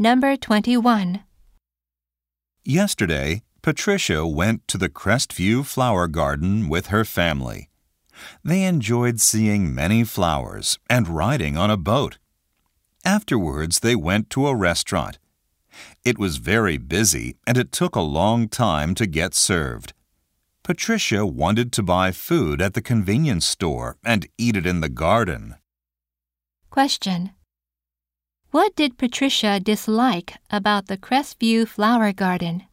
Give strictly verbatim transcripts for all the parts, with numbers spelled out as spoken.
Number twenty-one. Yesterday, Patricia went to the Crestview Flower Garden with her family. They enjoyed seeing many flowers and riding on a boat. Afterwards, they went to a restaurant. It was very busy and it took a long time to get served. Patricia wanted to buy food at the convenience store and eat it in the garden. Question. What did Patricia dislike about the Crestview Flower Garden?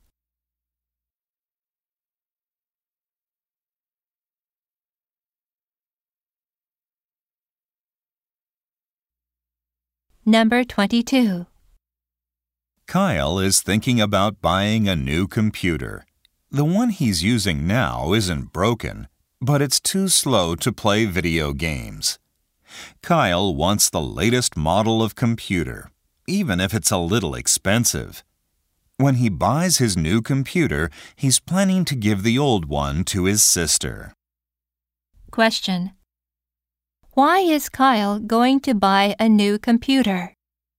Number twenty-two. Kyle is thinking about buying a new computer. The one he's using now isn't broken, but it's too slow to play video games. Kyle wants the latest model of computer, even if it's a little expensive. When he buys his new computer, he's planning to give the old one to his sister. Question. Why is Kyle going to buy a new computer?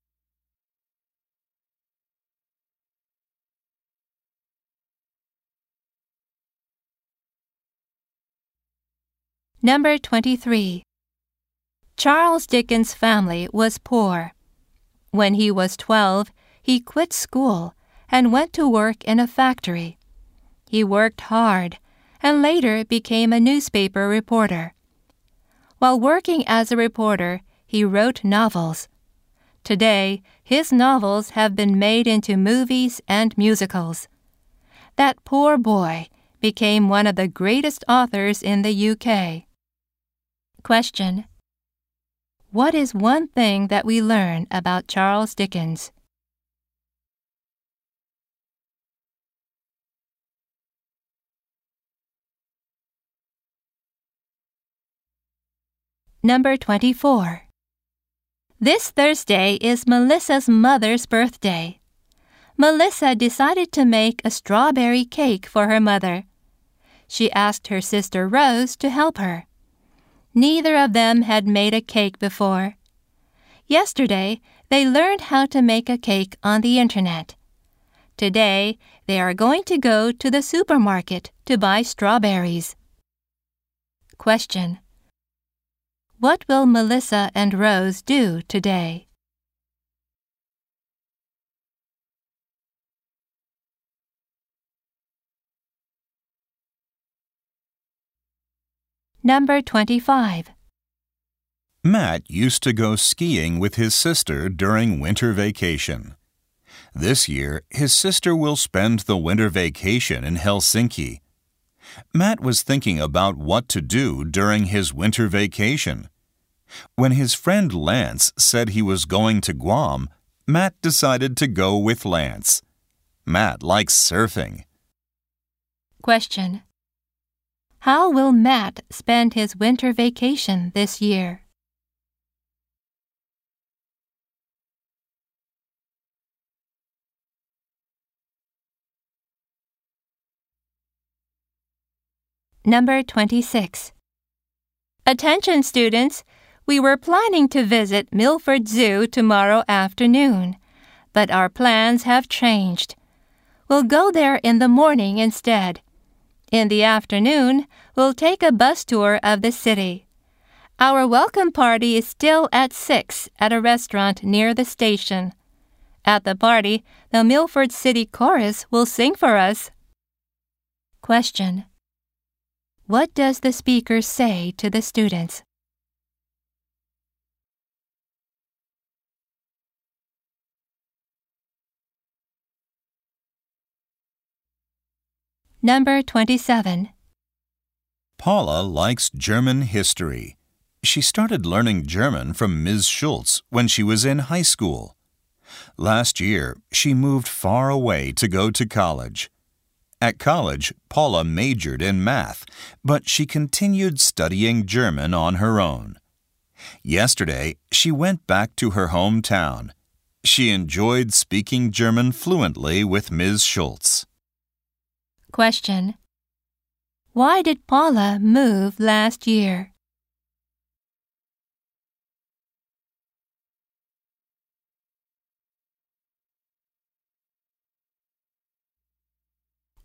Number twenty-three. Charles Dickens' family was poor. When he was twelve, he quit school and went to work in a factory. He worked hard and later became a newspaper reporter. While working as a reporter, he wrote novels. Today, his novels have been made into movies and musicals. That poor boy became one of the greatest authors in the U K. Question. What is one thing that we learn about Charles Dickens? Number twenty-four. This Thursday is Melissa's mother's birthday. Melissa decided to make a strawberry cake for her mother. She asked her sister Rose to help her. Neither of them had made a cake before. Yesterday, they learned how to make a cake on the internet. Today, they are going to go to the supermarket to buy strawberries. Question. What will Melissa and Rose do today? Number twenty-five. Matt used to go skiing with his sister during winter vacation. This year, his sister will spend the winter vacation in Helsinki. Matt was thinking about what to do during his winter vacation. When his friend Lance said he was going to Guam, Matt decided to go with Lance. Matt likes surfing. Question. How will Matt spend his winter vacation this year? Number twenty-six. Attention students, we were planning to visit Milford Zoo tomorrow afternoon, but our plans have changed. We'll go there in the morning instead. In the afternoon, we'll take a bus tour of the city. Our welcome party is still at six at a restaurant near the station. At the party, the Milford City Chorus will sing for us. Question. What does the speaker say to the students? Number twenty-seven. Paula likes German history. She started learning German from Miz Schultz when she was in high school. Last year, she moved far away to go to college. At college, Paula majored in math, but she continued studying German on her own. Yesterday, she went back to her hometown. She enjoyed speaking German fluently with Miz Schultz. Question. Why did Paula move last year?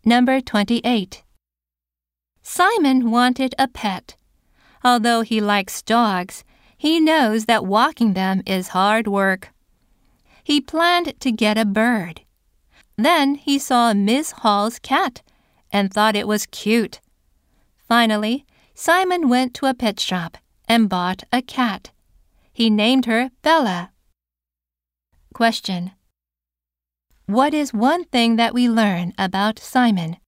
Number twenty-eight. Simon wanted a pet. Although he likes dogs, he knows that walking them is hard work. He planned to get a bird. Then he saw Miss Hall's cat and thought it was cute. Finally, Simon went to a pet shop and bought a cat. He named her Bella. Question. What is one thing that we learn about Simon?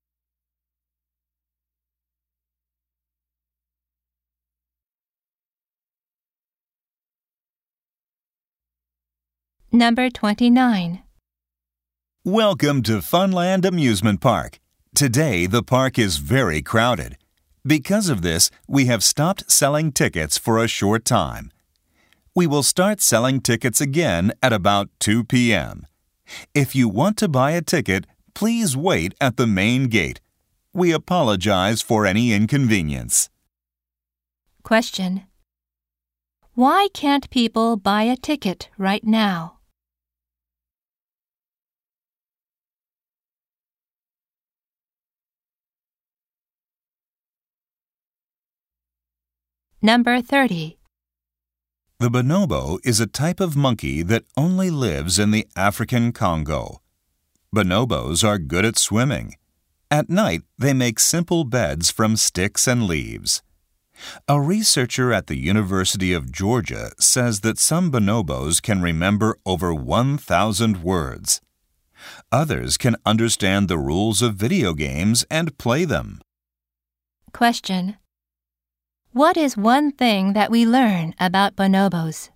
Number twenty-nine. Welcome to Funland Amusement Park. Today, the park is very crowded. Because of this, we have stopped selling tickets for a short time. We will start selling tickets again at about two p.m. If you want to buy a ticket, please wait at the main gate. We apologize for any inconvenience. Question. Why can't people buy a ticket right now? Number thirty. The bonobo is a type of monkey that only lives in the African Congo. Bonobos are good at swimming. At night, they make simple beds from sticks and leaves. A researcher at the University of Georgia says that some bonobos can remember over one thousand words. Others can understand the rules of video games and play them. Question. What is one thing that we learn about bonobos?